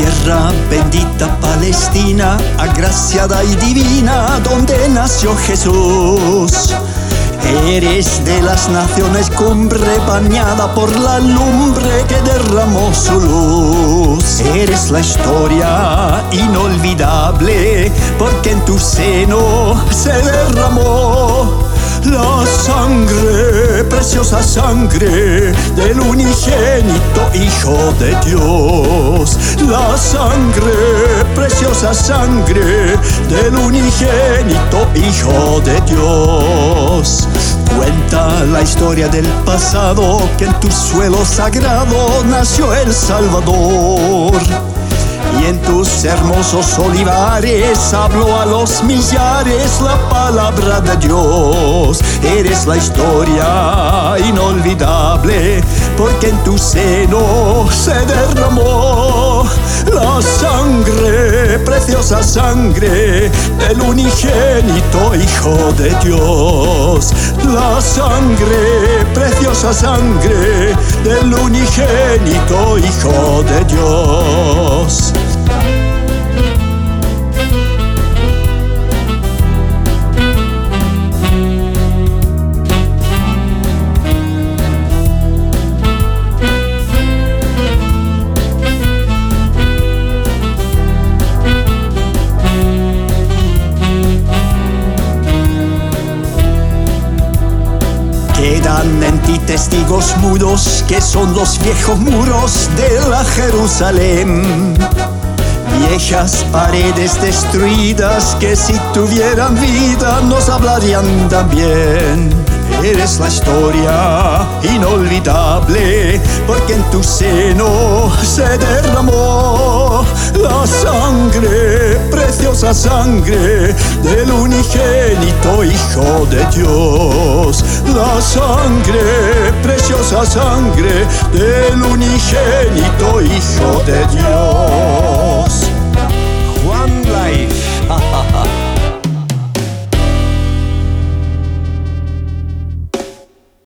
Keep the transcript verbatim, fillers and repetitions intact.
tierra bendita Palestina, agraciada y divina, donde nació Jesús. Eres de las naciones cumbre, bañada por la lumbre que derramó su luz. Eres la historia inolvidable, porque en tu seno se derramó la sangre, preciosa sangre del unigénito Hijo de Dios. La sangre, preciosa sangre del unigénito Hijo de Dios. Cuenta la historia del pasado, que en tu suelo sagrado nació el Salvador. Y en tus hermosos olivares habló a los millares la palabra de Dios. Eres la historia inolvidable, porque en tu seno se derramó la sangre, preciosa sangre del unigénito Hijo de Dios. La sangre, preciosa sangre del unigénito Hijo de Dios. Quedan en ti testigos mudos, que son los viejos muros de la Jerusalén. Viejas paredes destruidas, que si tuvieran vida nos hablarían también. Eres la historia inolvidable, porque en tu seno se derramó la sangre, preciosa sangre del unigénito Hijo de Dios. La sangre, preciosa sangre del unigénito Hijo de Dios.